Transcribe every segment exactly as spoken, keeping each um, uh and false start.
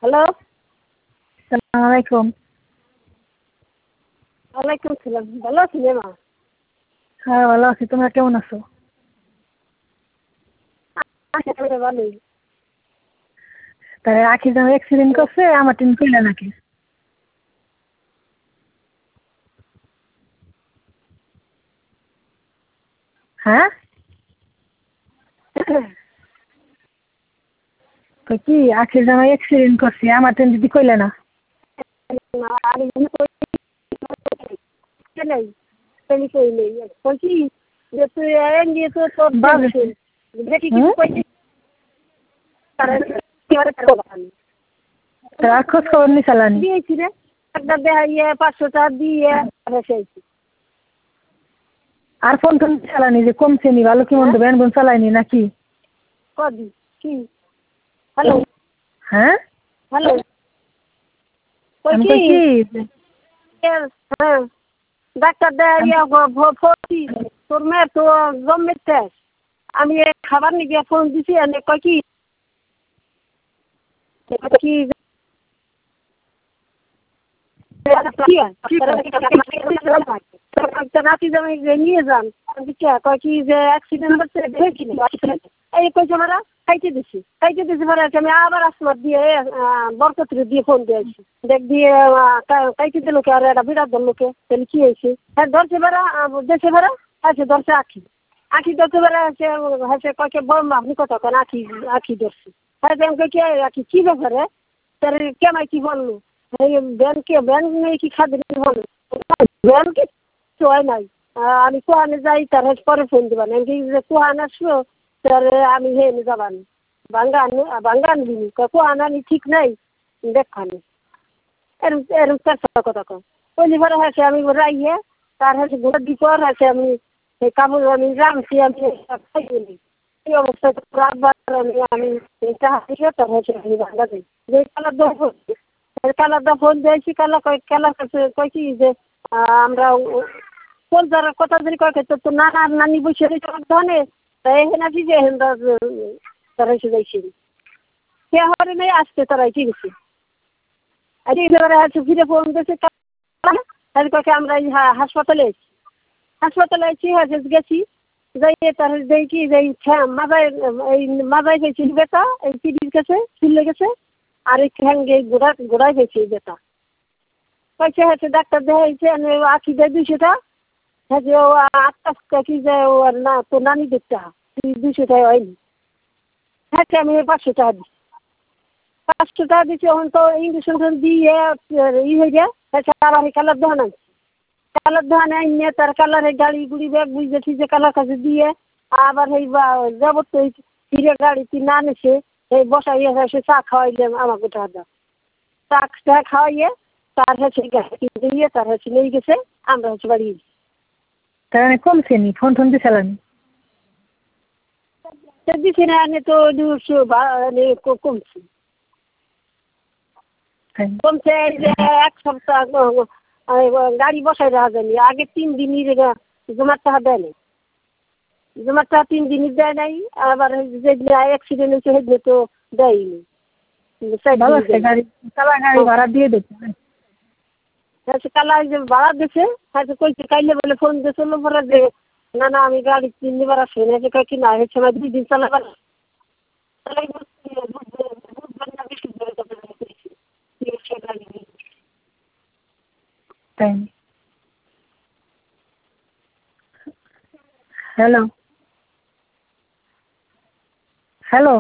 Hello. সালাম আলাইকুম। ওয়ালাইকুম সালাম। ভালো আছেন মা? হ্যাঁ ভালো আছি। তোমরা কেমন আছো? আছি ভালোই। তাহলে আখি যেন অ্যাক্সিডেন্ট করছে, আমার টিম কইলে নাকি? হ্যাঁ তো কি আখির জামাই অ্যাক্সিডেন্ট করছে, আমার টিম দিদি কইলে না? আমি নাই আমি কই নেই বলছি যে তুই এন দিয়ে তো তোর বাজে। দেখি হুম? কিছু কইছি তারা খোঁজ খবর নি চালানি? দিয়েছি রে একটা দেখাইয়ে পাঁচশো টাকা দিয়ে রেখেছি। আর ফোন টোন চালানি যে কমছে নি, ভালো কি মন্দ ব্যান বোন চালায়নি নাকি? কদি কি হ্যালো হ্যাঁ হ্যালো আমি কই কই কি কি হ্যাঁ ডাক্তার দেখাইয়া ভর্তি তোর মেয়ে তো জন্মেছে। আমি খাবার নিয়ে ফোন দিছি এনে কয় কি কি নাতি জামাই নিয়ে যান কয় কি যে অ্যাক্সিডেন্ট হচ্ছে দেখি এই কইছে মারা খাইতে দিছি খাইতে দিছি মারা আমি আবার আসমার দিয়ে বরকতির দিয়ে ফোন দিয়েছি দেখ দিয়ে খাইতে দিল কে আর একটা বিরাট লোকে তাহলে কি হয়েছে হ্যাঁ ধরছে বেড়া দেশে বেড়া আছে ধরছে আখি আখি ধরতে বেড়া আছে হচ্ছে কয়েকে বড় আপনি কত কেন আখি আখি ধরছি হ্যাঁ ব্যাংকে কে আখি কি ব্যাপারে তার কেমাই কি বললো ব্যাংকে ব্যাংক নেই কি খাদ্য বলো ব্যাংকে হয় নাই আমি কোহানে যাই তার পরে ফোন দেবান এমনি যে কোহান আসলো তার আমি হেনে যাবান বাঙ্গান বাঙ্গান দিনি কোহান আনি ঠিক নাই দেখানি এরম এরম চারশো কথা কম ওই পরে হয়েছে আমি রাইয়ে তার হচ্ছে গোটা দিপর আছে আমি সেই কাপড় আমি রামছি আমি খাইনি এই অবস্থায় রাতবার আমি আমি তার হচ্ছে আমি বাঙ্গা দিই যে কালার দোষ কালারটা ফোন দিয়েছি কালা কয় কালার কাছে কয় কি যে আমরা কোন যারা কথা যদি কয় তো তো নানা নানি বসে ধনে এখানে আছি যে এখানে তারা এসে যাইছি সে হরে নেই আসতে তারা ঠিক আছে আর এবারে আছে ফিরে ফোন দিয়েছে তাহলে কয়েকে আমরা এই হাসপাতালে এসেছি হাসপাতালে এসেছি হ্যাঁ গেছি যাই তার দেখি যে মাজায় এই মাজায় গেছি বেটা এই পিড়ির কাছে চুলে গেছে আর এই ঠ্যাঙ্গে গোড়া গোড়ায় গেছে এই বেটা কয়েছে হচ্ছে ডাক্তার দেখাইছে আখি দেয় দুইশোটা হ্যাঁ যে ও আটটা কি যায় ও আর না তো নানি দেখতে দুইশো টাকা হয়নি হ্যাঁ আমি পাঁচশো টাকা দিচ্ছি পাঁচশো টাকা দিচ্ছি এখন তো ইঞ্জেকশন দিয়ে ই হয়ে যায় আর আমি কালার দোকান আনছি কালার দোকানে আনিয়ে তার কালারের গাড়ি গুড়ি ব্যাগ বুঝে ঠিকছে কালার কাছে দিয়ে আবার এই যাব তো ফিরে গাড়িতে না নেছে এই বসাইয়ে সে চা খাওয়াইলে আমাকে টাকা দাও চা চা খাওয়াইয়ে তার হচ্ছে দিয়ে তার হচ্ছে নিয়ে গেছে আমরা হচ্ছে বাড়ি তার মানে কমছে নি, ফোন টোন দিয়ে চালানি? দিছি না এনে তো দুশো কমছে কমছে যে এক সপ্তাহ গাড়ি বসাই দেওয়া যায়নি আগে তিন দিনই জমার টাকা দেয় নাই জমার টাকা তিন দিনই দেয় নাই আবার যেদিন অ্যাক্সিডেন্ট হয়েছে সেদিনে তো দেয়নি ভালো আছে, গাড়ি চালা গাড়ি ভাড়া দিয়ে দেবে। হ্যাঁ কালা যে ভাড়া দিছে হ্যাঁ কইছে কাইলে বলে ফোন দিয়েছিল পরে যে না না আমি গাড়ি তিন দিবার আসে না যে কয় কি না হচ্ছে না দুই দিন চালাবার তাই হ্যালো হ্যালো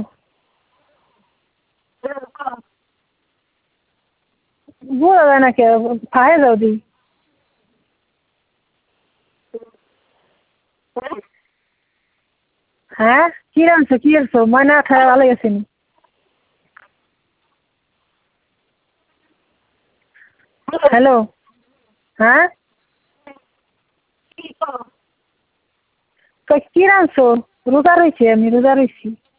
বোঝা যায় না কে ফাহে যাও দি হ্যাঁ কি রানছো কি করছো ময়না খাওয়া ভালো গেছে নি? হ্যালো হ্যাঁ কি রানছো? রোজা রয়েছি আমি রোজা রয়েছি।